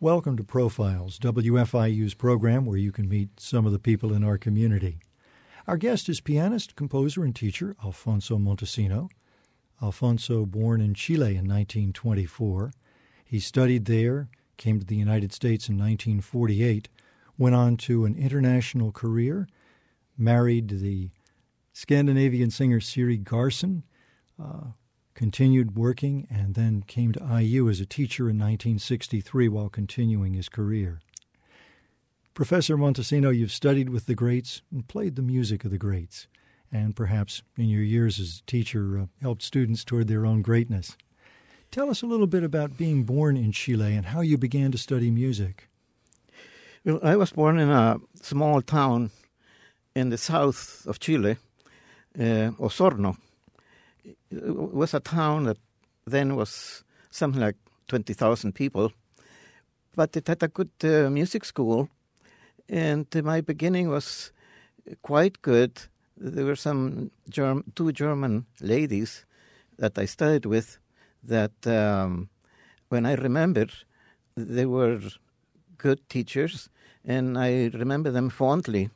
Welcome to Profiles, WFIU's program where you can meet some of the people in our community. Our guest is pianist, composer, and teacher Alfonso Montesino. Alfonso, born in Chile in 1924. He studied there, came to the United States in 1948, went on to an international career, married the Scandinavian singer Siri Garson, continued working, and then came to IU as a teacher in 1963 while continuing his career. Professor Montesino, you've studied with the greats and played the music of the greats, and perhaps in your years as a teacher helped students toward their own greatness. Tell us a little bit about being born in Chile and how you began to study music. Well, I was born in a small town in the south of Chile, Osorno. It was a town that then was something like 20,000 people, but it had a good music school, and my beginning was quite good. There were some two German ladies that I studied with that, when I remembered, they were good teachers, and I remember them fondly.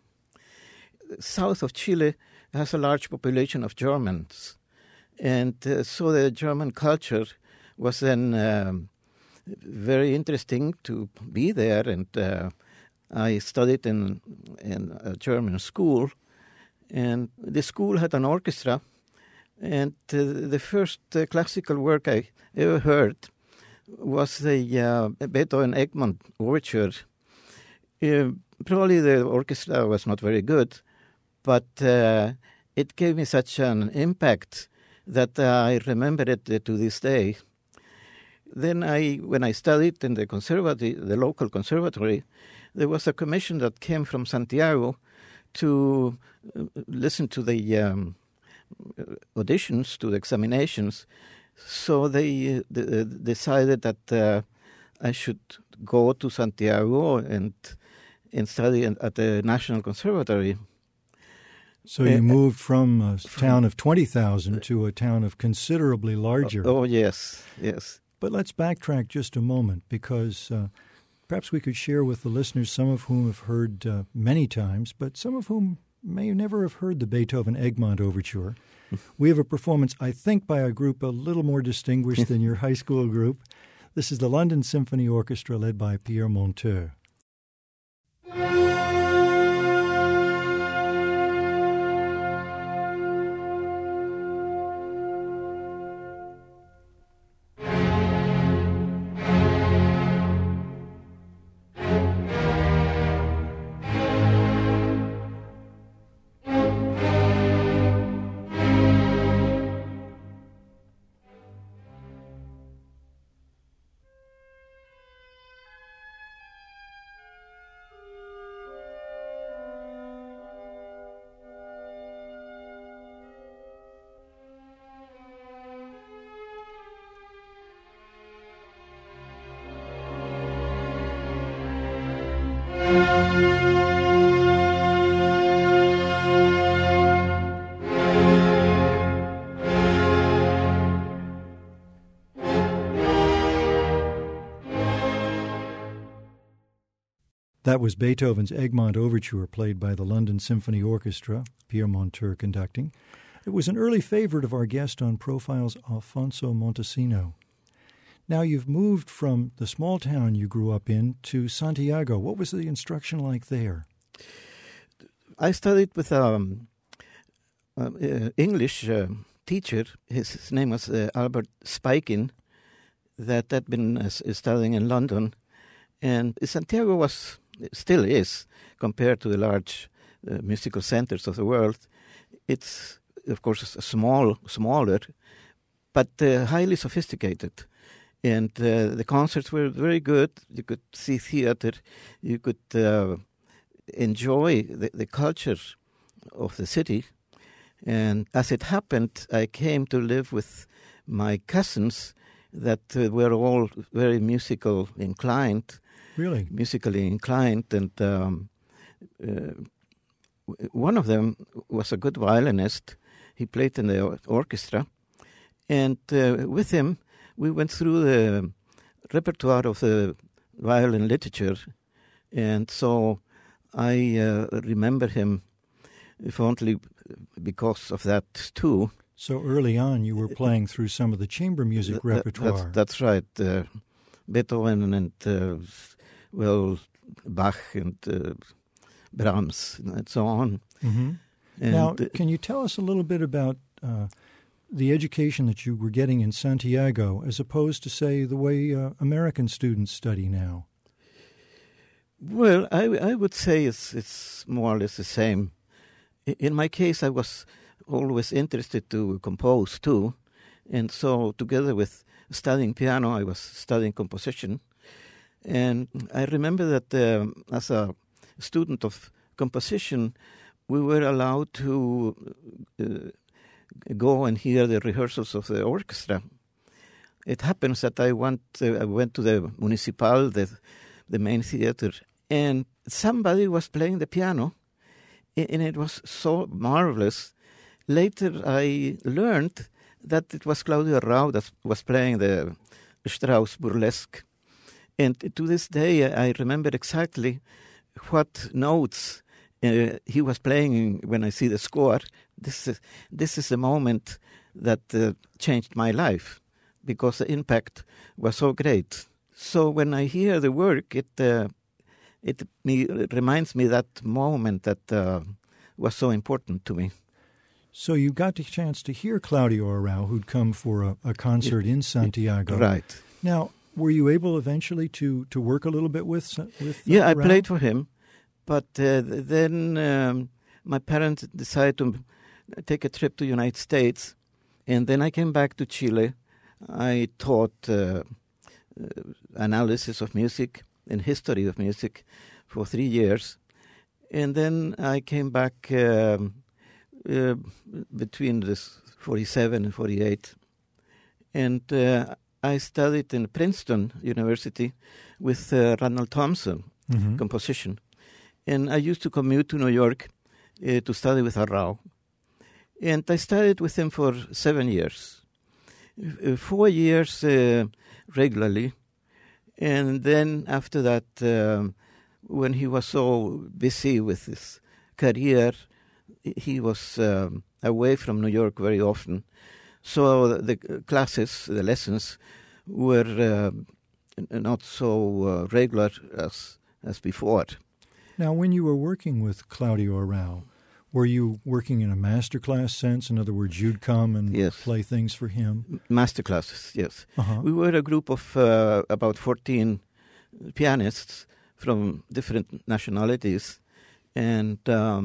South of Chile has a large population of Germans, and so the German culture was then very interesting to be there, and I studied in a German school, and the school had an orchestra, and the first classical work I ever heard was the Beethoven Egmont Overture. Probably the orchestra was not very good, but it gave me such an impact that I remember it to this day. Then when I studied in the local conservatory, there was a commission that came from Santiago to listen to the auditions, to the examinations. So they decided that I should go to Santiago and study at the National Conservatory. So you moved from a town of 20,000 to a town of considerably larger. Oh, yes, yes. But let's backtrack just a moment, because perhaps we could share with the listeners, some of whom have heard many times, but some of whom may never have heard the Beethoven Egmont Overture. We have a performance, I think, by a group a little more distinguished than your high school group. This is the London Symphony Orchestra led by Pierre Monteux. That was Beethoven's Egmont Overture, played by the London Symphony Orchestra, Pierre Monteux conducting. It was an early favorite of our guest on Profiles, Alfonso Montesino. Now you've moved from the small town you grew up in to Santiago. What was the instruction like there? I studied with an English teacher. His name was Albert Spikin, that had been studying in London. And Santiago still is, compared to the large musical centers of the world. It's, of course, smaller, but highly sophisticated. And the concerts were very good. You could see theater. You could enjoy the culture of the city. And as it happened, I came to live with my cousins that were all very musically inclined. And one of them was a good violinist. He played in the orchestra, and with him we went through the repertoire of the violin literature, and so I remember him fondly because of that too. So early on, you were playing through some of the chamber music repertoire. That's right. Beethoven and, Bach and Brahms and so on. Mm-hmm. And now, can you tell us a little bit about the education that you were getting in Santiago as opposed to, say, the way American students study now? Well, I would say it's more or less the same. In my case, I was always interested to compose too, and so together with studying piano, I was studying composition. And I remember that as a student of composition, we were allowed to go and hear the rehearsals of the orchestra. It happens that I went to the Municipal, the main theater, and somebody was playing the piano, and it was so marvelous. Later I learned that it was Claudio Arrau that was playing the Strauss Burlesque. And to this day I remember exactly what notes he was playing when I see the score. This is the moment that changed my life, because the impact was so great. So when I hear the work, it reminds me that moment that was so important to me. So you got the chance to hear Claudio Arrau, who'd come for a concert in Santiago. Right. Now, were you able eventually to work a little bit with Yeah, Arrau? I played for him, but then my parents decided to take a trip to the United States, and then I came back to Chile. I taught analysis of music and history of music for 3 years, and then I came back between this 47 and 48, and I studied in Princeton University with Ronald Thompson, composition. And I used to commute to New York to study with Arrau. And I studied with him for 7 years, 4 years regularly. And then after that, when he was so busy with his career, he was away from New York very often. So the classes, the lessons, were not so regular as before. Now, when you were working with Claudio Arrau, were you working in a masterclass sense? In other words, you'd come and play things for him? Masterclasses, yes. Uh-huh. We were a group of about 14 pianists from different nationalities. And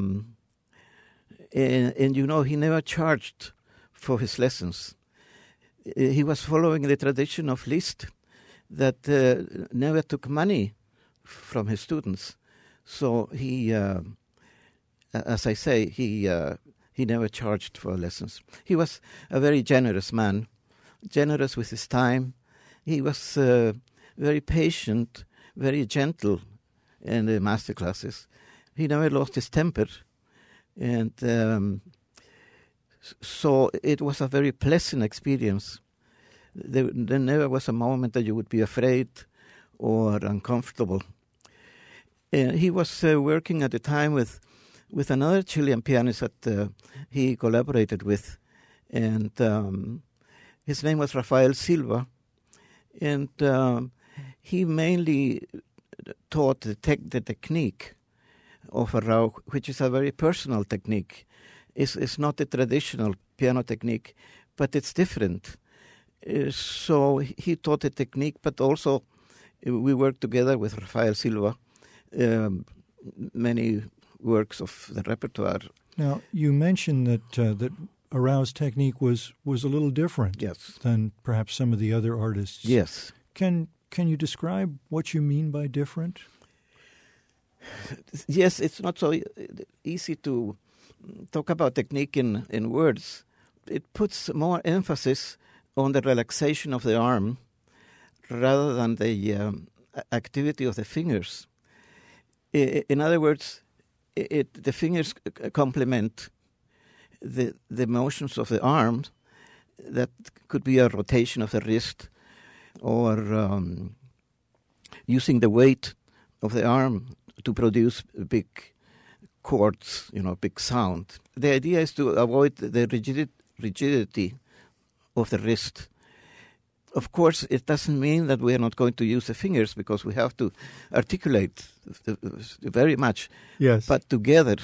you know, he never charged for his lessons. He was following the tradition of Liszt that never took money from his students. So he, as I say, he never charged for lessons. He was a very generous man, generous with his time. He was very patient, very gentle in the master classes. He never lost his temper. And so it was a very pleasant experience. There never was a moment that you would be afraid or uncomfortable. He was working at the time with another Chilean pianist that he collaborated with, and his name was Rafael Silva, and he mainly taught the technique of Arrau, which is a very personal technique. It's not a traditional piano technique, but it's different. So he taught the technique, but also we worked together with Rafael Silva, many works of the repertoire. Now, you mentioned that Arrau's technique was a little different than perhaps some of the other artists. Yes. Can you describe what you mean by different? Yes, it's not so easy to talk about technique in words. It puts more emphasis on the relaxation of the arm rather than the activity of the fingers. In other words, the fingers complement the motions of the arm. That could be a rotation of the wrist or using the weight of the arm to produce big chords, big sound. The idea is to avoid the rigidity of the wrist. Of course, it doesn't mean that we are not going to use the fingers, because we have to articulate very much. Yes. But together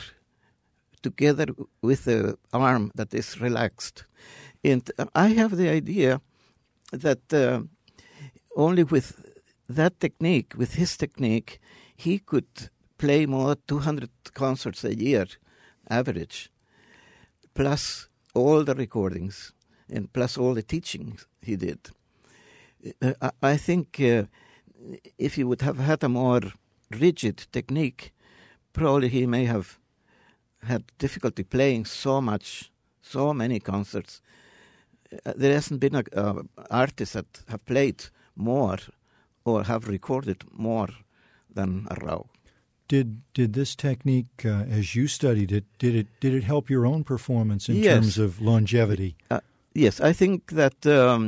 with the arm that is relaxed. And I have the idea that only with that technique, with his technique, he could play more 200 concerts a year, average, plus all the recordings and plus all the teachings he did. I think if he would have had a more rigid technique, probably he may have had difficulty playing so many concerts. There hasn't been an artist that have played more or have recorded more than Arrau. Did this technique, as you studied it, did it help your own performance in terms of longevity? Yes, I think that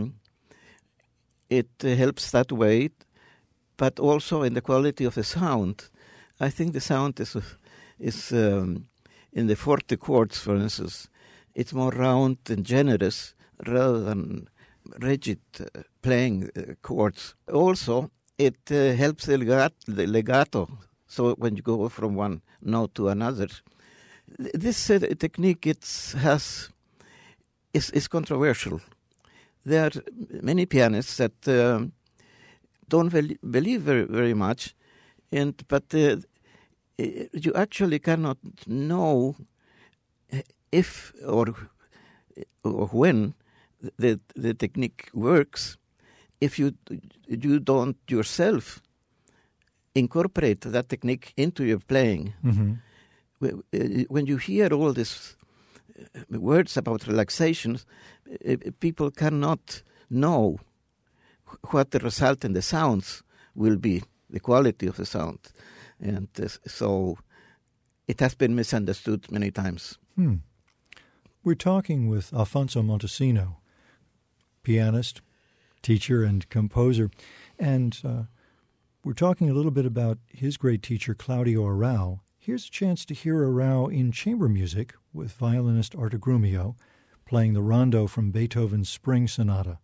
it helps that way, but also in the quality of the sound. I think the sound is in the forte chords, for instance, it's more round and generous rather than rigid playing chords. Also, it helps the legato. So when you go from one note to another, this technique is controversial. There are many pianists that don't believe very, very much, but you actually cannot know if or when the technique works if you don't yourself incorporate that technique into your playing. Mm-hmm. When you hear all these words about relaxation, people cannot know what the result in the sounds will be, the quality of the sound. And so it has been misunderstood many times. We're talking with Alfonso Montesino, pianist, teacher, and composer. And we're talking a little bit about his great teacher, Claudio Arrau. Here's a chance to hear Arrau in chamber music with violinist Artur Grumio playing the rondo from Beethoven's Spring Sonata.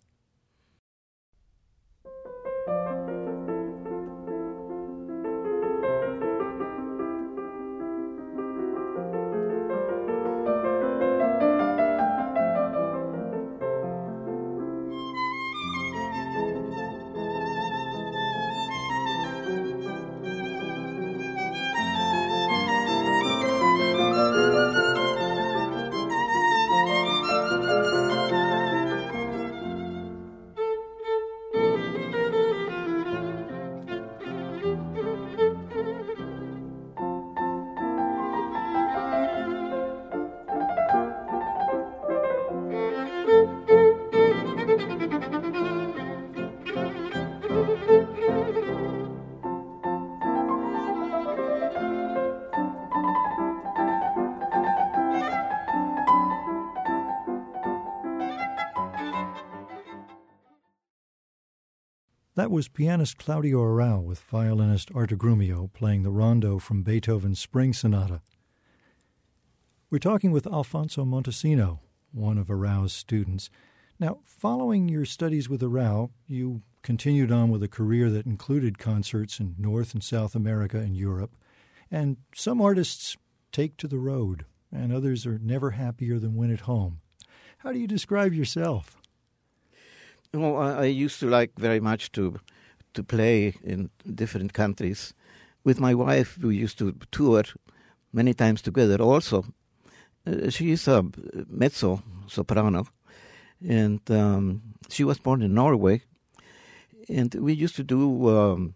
That was pianist Claudio Arrau with violinist Artur Grumio playing the rondo from Beethoven's Spring Sonata. We're talking with Alfonso Montesino, one of Arrau's students. Now, following your studies with Arrau, you continued on with a career that included concerts in North and South America and Europe. And some artists take to the road, and others are never happier than when at home. How do you describe yourself? Well, I used to like very much to play in different countries. With my wife, we used to tour many times together also. She is a mezzo-soprano, and she was born in Norway. And we used to do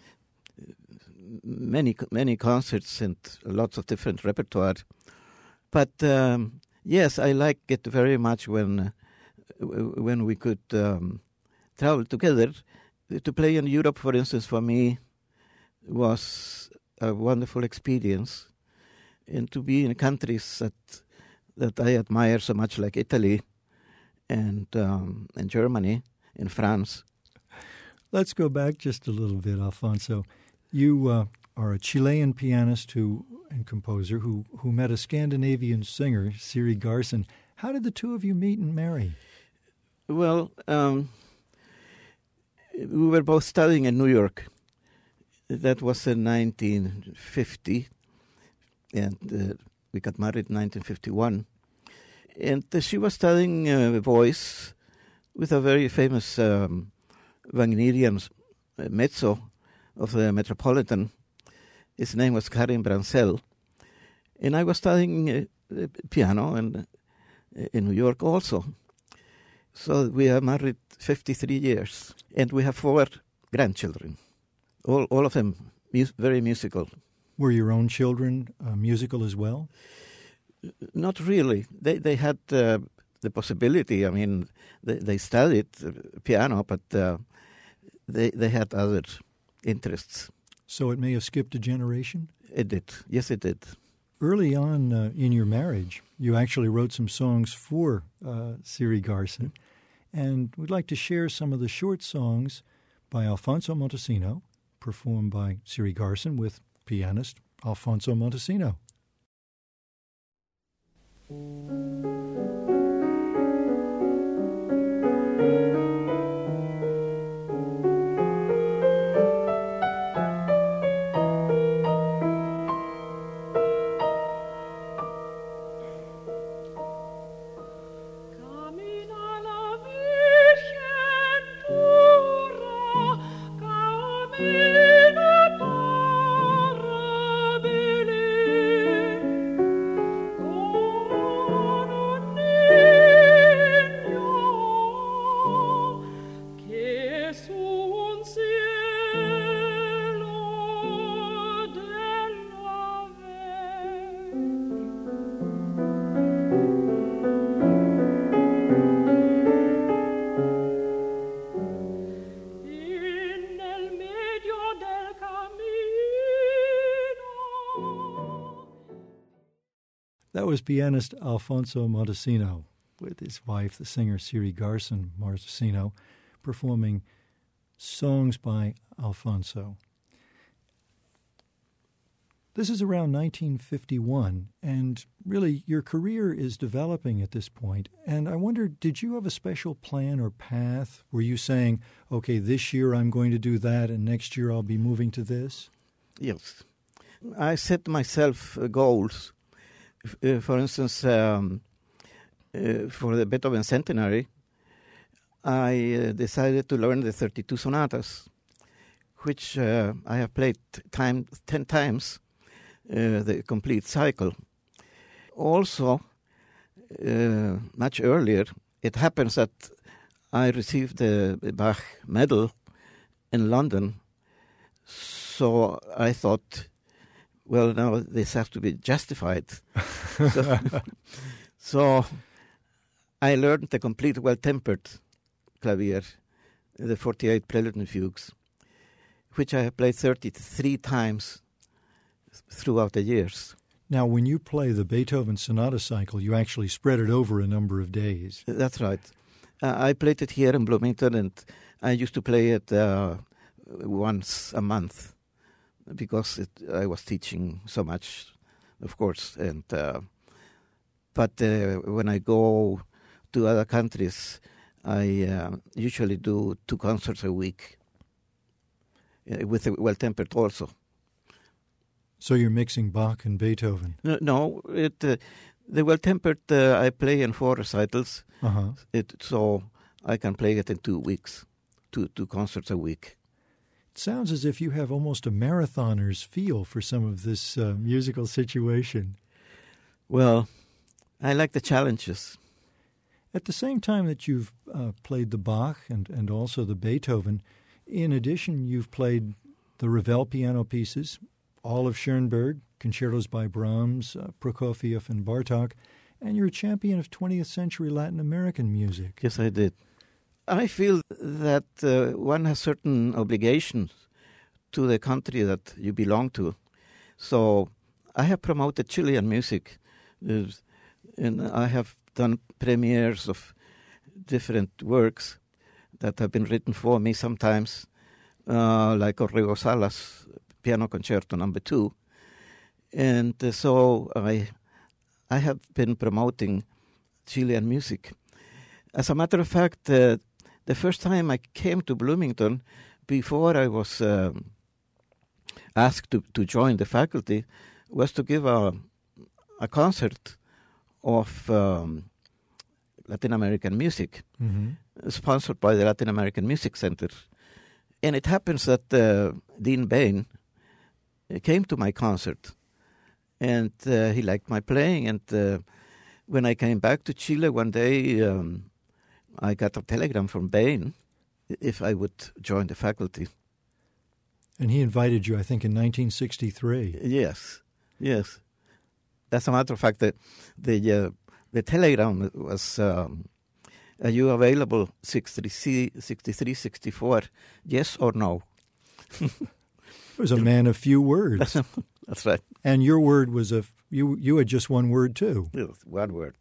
many concerts and lots of different repertoire. But yes, I like it very much when we could travel together. To play in Europe, for instance, for me was a wonderful experience, and to be in countries that I admire so much, like Italy and Germany and France. Let's go back just a little bit, Alfonso. You are a Chilean pianist and composer who met a Scandinavian singer, Siri Garson. How did the two of you meet and marry? Well, we were both studying in New York. That was in 1950, and we got married in 1951. And she was studying voice with a very famous Wagnerian mezzo of the Metropolitan. His name was Karim Brancel. And I was studying piano in New York also. So we are married 53 years. And we have 4 grandchildren, all of them very musical. Were your own children musical as well? Not really. They had the possibility. I mean, they studied piano, but they had other interests. So it may have skipped a generation? It did. Yes, it did. Early on in your marriage, you actually wrote some songs for Siri Garson. And we'd like to share some of the short songs by Alfonso Montesino, performed by Siri Garson with pianist Alfonso Montesino. That was pianist Alfonso Montesino with his wife, the singer Siri Garson Montesino, performing songs by Alfonso. This is around 1951, and really your career is developing at this point. And I wonder, did you have a special plan or path? Were you saying, okay, this year I'm going to do that, and next year I'll be moving to this? Yes. I set myself goals. For instance, for the Beethoven Centenary, I decided to learn the 32 sonatas, which I have played 10 times, the complete cycle. Also, much earlier, it happens that I received the Bach medal in London, so I thought, well, now this has to be justified. So I learned the complete well-tempered clavier, the 48 Prelude and Fugues, which I have played 33 times throughout the years. Now, when you play the Beethoven Sonata cycle, you actually spread it over a number of days. That's right. I played it here in Bloomington, and I used to play it once a month, because I was teaching so much, of course. And but when I go to other countries, I usually do 2 concerts a week, with the well-tempered also. So you're mixing Bach and Beethoven? No, the well-tempered I play in 4 recitals, so I can play it in 2 weeks, 2 concerts a week. It sounds as if you have almost a marathoner's feel for some of this musical situation. Well, I like the challenges. At the same time that you've played the Bach and also the Beethoven, in addition, you've played the Ravel piano pieces, all of Schoenberg, concertos by Brahms, Prokofiev, and Bartók, and you're a champion of 20th century Latin American music. Yes, I did. I feel that one has certain obligations to the country that you belong to. So I have promoted Chilean music, and I have done premieres of different works that have been written for me sometimes. like Orrego Salas Piano Concerto No. 2. And so I have been promoting Chilean music. As a matter of fact, the first time I came to Bloomington, before I was asked to join the faculty, was to give a concert of Latin American music, sponsored by the Latin American Music Center. And it happens that Dean Bain came to my concert, and he liked my playing. And when I came back to Chile one day, I got a telegram from Bain if I would join the faculty. And he invited you, I think, in 1963. Yes. As a matter of fact, the telegram was, are you available 63, 64, yes or no? It was a man of few words. That's right. And your word was you had just one word, too. Yes, one word.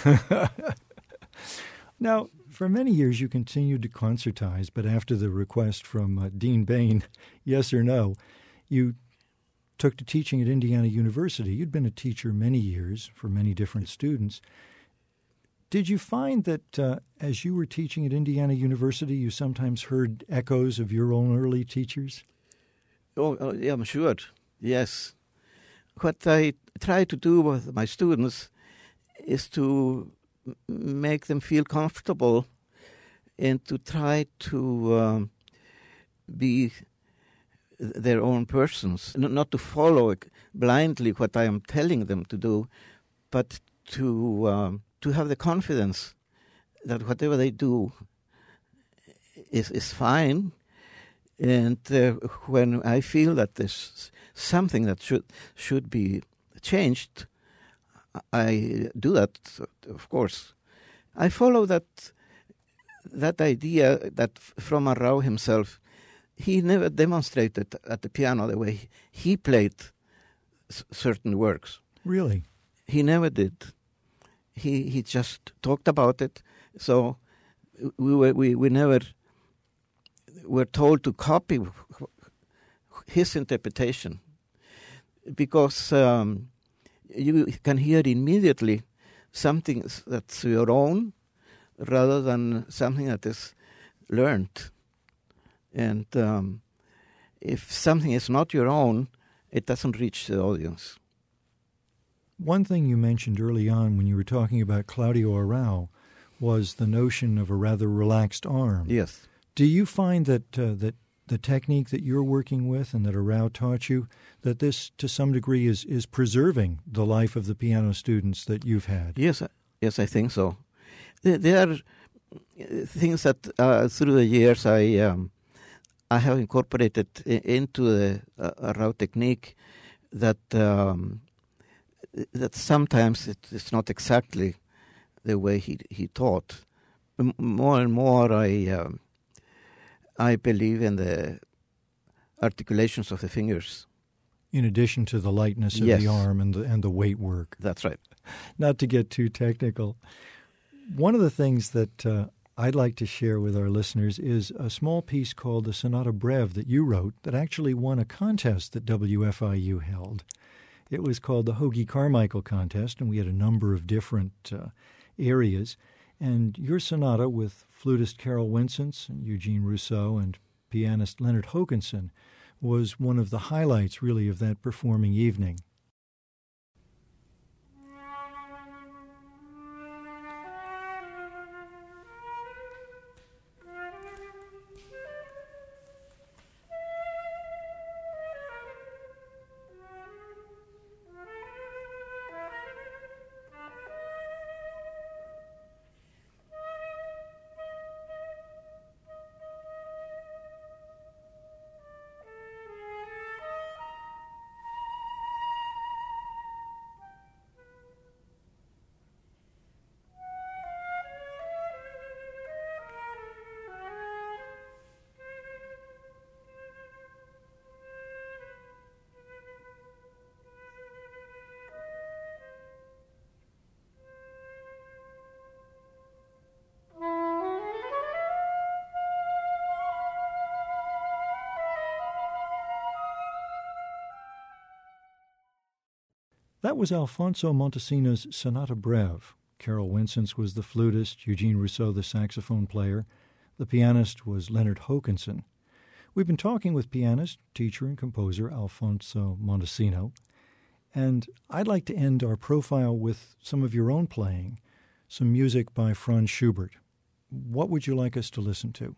Now, for many years you continued to concertize, but after the request from Dean Bain, yes or no, you took to teaching at Indiana University. You'd been a teacher many years for many different students. Did you find that as you were teaching at Indiana University, you sometimes heard echoes of your own early teachers? Oh, yeah, I'm sure. Yes. What I try to do with my students is to make them feel comfortable and to try to be their own persons, not to follow blindly what I am telling them to do, but to have the confidence that whatever they do is fine. And when I feel that there's something that should be changed, I do that, of course. I follow that idea that Froma Rao himself, he never demonstrated at the piano the way he played certain works. Really? He never did. He just talked about it. So we never were told to copy his interpretation, because you can hear immediately something that's your own rather than something that is learned. And if something is not your own, it doesn't reach the audience. One thing you mentioned early on when you were talking about Claudio Arrau was the notion of a rather relaxed arm. Yes. Do you find that that the technique that you're working with and that Arrau taught you, that this to some degree is preserving the life of the piano students that you've had? Yes, I think so. There are things that through the years I have incorporated into the Arrau technique that sometimes it's not exactly the way he taught. More and more I believe in the articulations of the fingers. In addition to the lightness of the arm and the weight work. That's right. Not to get too technical. One of the things that I'd like to share with our listeners is a small piece called the Sonata Breve that you wrote that actually won a contest that WFIU held. It was called the Hoagie Carmichael Contest, and we had a number of different areas. And your sonata with flutist Carol Winsence and Eugene Rousseau and pianist Leonard Hokanson was one of the highlights, really, of that performing evening. That was Alfonso Montesino's Sonata Breve. Carol Winsence was the flutist, Eugene Rousseau the saxophone player. The pianist was Leonard Hokanson. We've been talking with pianist, teacher, and composer Alfonso Montesino, and I'd like to end our profile with some of your own playing, some music by Franz Schubert. What would you like us to listen to?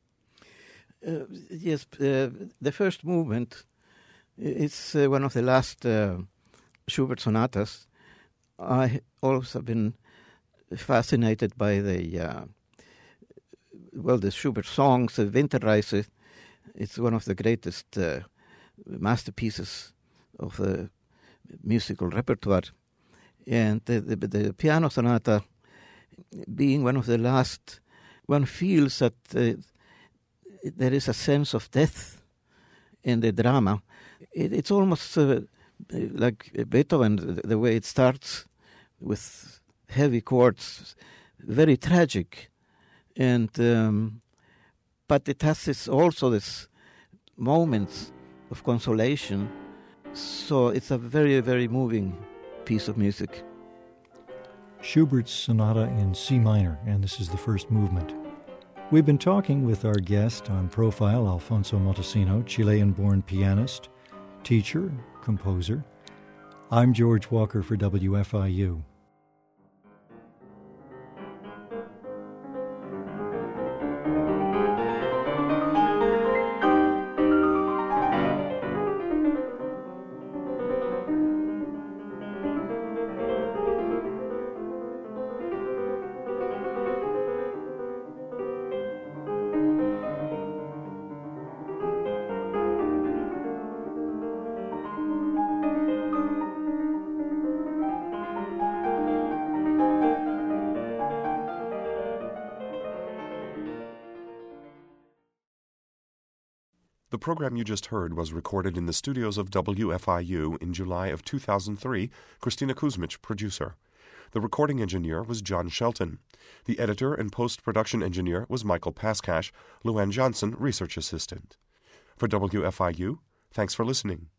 Yes, the first movement is one of the last Schubert sonatas. I also have been fascinated by the Schubert songs. Winterreise, it's one of the greatest masterpieces of the musical repertoire. And the piano sonata, being one of the last, one feels that there is a sense of death in the drama. It's almost like Beethoven, the way it starts with heavy chords, very tragic. And but it has this moments of consolation. So it's a very, very moving piece of music. Schubert's Sonata in C minor, and this is the first movement. We've been talking with our guest on Profile, Alfonso Montesino, Chilean-born pianist, teacher, composer. I'm George Walker for WFIU. The program you just heard was recorded in the studios of WFIU in July of 2003, Christina Kuzmich, producer. The recording engineer was John Shelton. The editor and post-production engineer was Michael Paskash, Luann Johnson, research assistant. For WFIU, thanks for listening.